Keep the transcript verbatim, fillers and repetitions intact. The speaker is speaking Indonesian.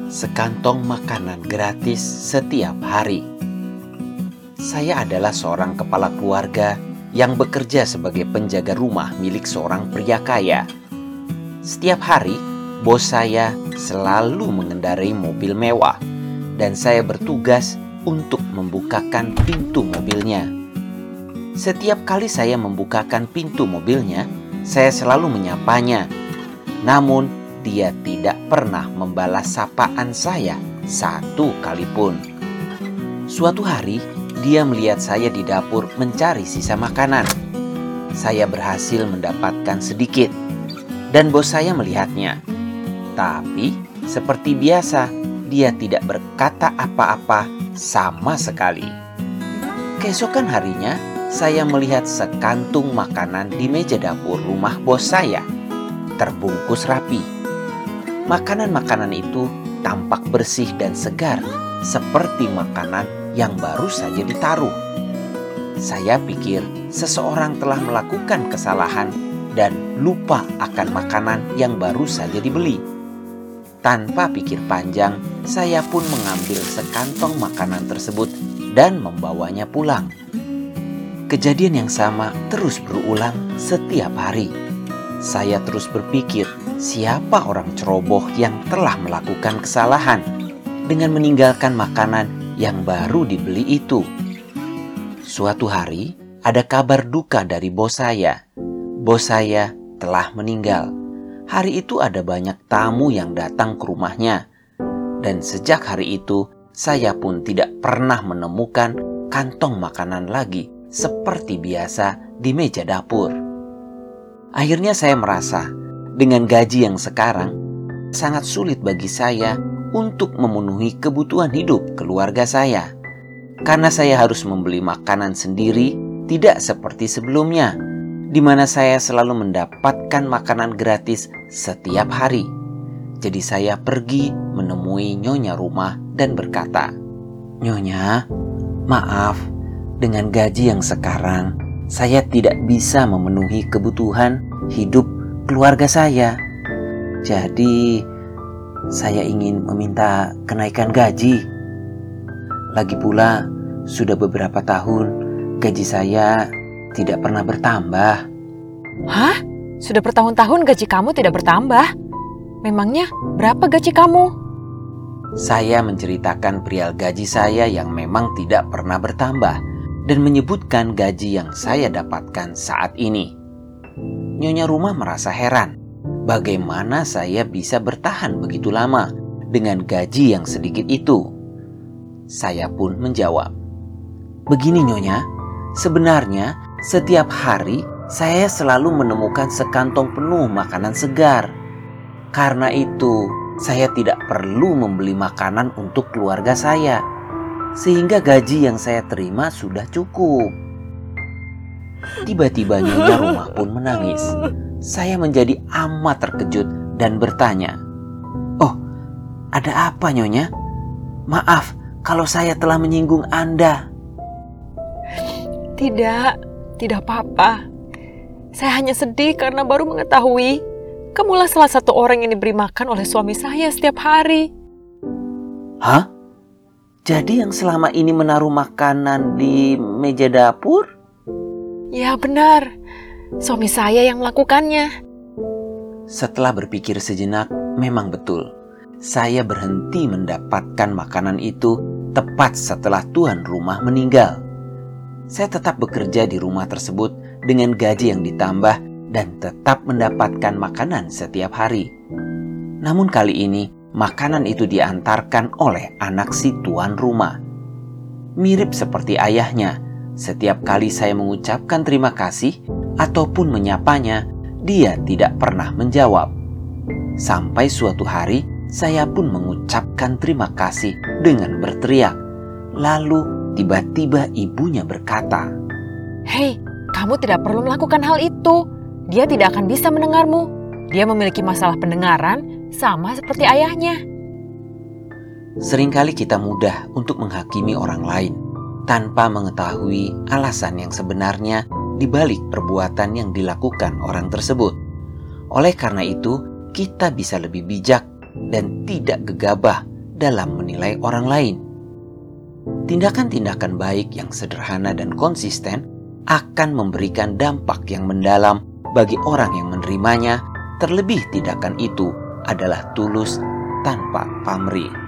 sekantong makanan gratis setiap hari. Saya adalah seorang kepala keluarga yang bekerja sebagai penjaga rumah milik seorang pria kaya. Setiap hari, bos saya selalu mengendarai mobil mewah dan saya bertugas untuk membukakan pintu mobilnya. Setiap kali saya membukakan pintu mobilnya, saya selalu menyapanya. Namun, dia tidak pernah membalas sapaan saya satu kali pun. Suatu hari, dia melihat saya di dapur mencari sisa makanan. Saya berhasil mendapatkan sedikit, dan bos saya melihatnya. Tapi, seperti biasa, dia tidak berkata apa-apa sama sekali. Keesokan harinya, saya melihat sekantung makanan di meja dapur rumah bos saya, terbungkus rapi. Makanan-makanan itu tampak bersih dan segar, seperti makanan yang baru saja ditaruh. Saya pikir seseorang telah melakukan kesalahan dan lupa akan makanan yang baru saja dibeli. Tanpa pikir panjang, saya pun mengambil sekantong makanan tersebut dan membawanya pulang. Kejadian yang sama terus berulang setiap hari. Saya terus berpikir, siapa orang ceroboh yang telah melakukan kesalahan dengan meninggalkan makanan yang baru dibeli itu. Suatu hari, ada kabar duka dari bos saya. Bos saya telah meninggal. Hari itu ada banyak tamu yang datang ke rumahnya. Dan sejak hari itu, saya pun tidak pernah menemukan kantong makanan lagi seperti biasa di meja dapur. Akhirnya saya merasa, dengan gaji yang sekarang, sangat sulit bagi saya untuk memenuhi kebutuhan hidup keluarga saya. Karena saya harus membeli makanan sendiri, tidak seperti sebelumnya, di mana saya selalu mendapatkan makanan gratis setiap hari. Jadi saya pergi menemui nyonya rumah dan berkata, "Nyonya, maaf, dengan gaji yang sekarang, saya tidak bisa memenuhi kebutuhan hidup keluarga saya. Jadi, saya ingin meminta kenaikan gaji. Lagi pula, sudah beberapa tahun gaji saya tidak pernah bertambah." Hah? Sudah bertahun-tahun gaji kamu tidak bertambah? Memangnya berapa gaji kamu? Saya menceritakan perihal gaji saya yang memang tidak pernah bertambah dan menyebutkan gaji yang saya dapatkan saat ini. Nyonya rumah merasa heran, bagaimana saya bisa bertahan begitu lama dengan gaji yang sedikit itu. Saya pun menjawab, "Begini Nyonya, sebenarnya setiap hari saya selalu menemukan sekantong penuh makanan segar. Karena itu, saya tidak perlu membeli makanan untuk keluarga saya, sehingga gaji yang saya terima sudah cukup." Tiba-tiba nyonya rumah pun menangis. Saya menjadi amat terkejut dan bertanya, "Oh, ada apa Nyonya? Maaf kalau saya telah menyinggung Anda." Tidak, tidak apa-apa. Saya hanya sedih karena baru mengetahui kamulah salah satu orang yang diberi makan oleh suami saya setiap hari. Hah? Jadi yang selama ini menaruh makanan di meja dapur? Ya benar, suami saya yang melakukannya. Setelah berpikir sejenak, memang betul. Saya berhenti mendapatkan makanan itu tepat setelah tuan rumah meninggal. Saya tetap bekerja di rumah tersebut dengan gaji yang ditambah dan tetap mendapatkan makanan setiap hari. Namun kali ini, makanan itu diantarkan oleh anak si tuan rumah. Mirip seperti ayahnya, setiap kali saya mengucapkan terima kasih ataupun menyapanya, dia tidak pernah menjawab. Sampai suatu hari, saya pun mengucapkan terima kasih dengan berteriak. Lalu tiba-tiba ibunya berkata, "Hei, kamu tidak perlu melakukan hal itu. Dia tidak akan bisa mendengarmu. Dia memiliki masalah pendengaran sama seperti ayahnya." Seringkali kita mudah untuk menghakimi orang lain tanpa mengetahui alasan yang sebenarnya di balik perbuatan yang dilakukan orang tersebut. Oleh karena itu, kita bisa lebih bijak dan tidak gegabah dalam menilai orang lain. Tindakan-tindakan baik yang sederhana dan konsisten akan memberikan dampak yang mendalam bagi orang yang menerimanya, terlebih tindakan itu adalah tulus tanpa pamrih.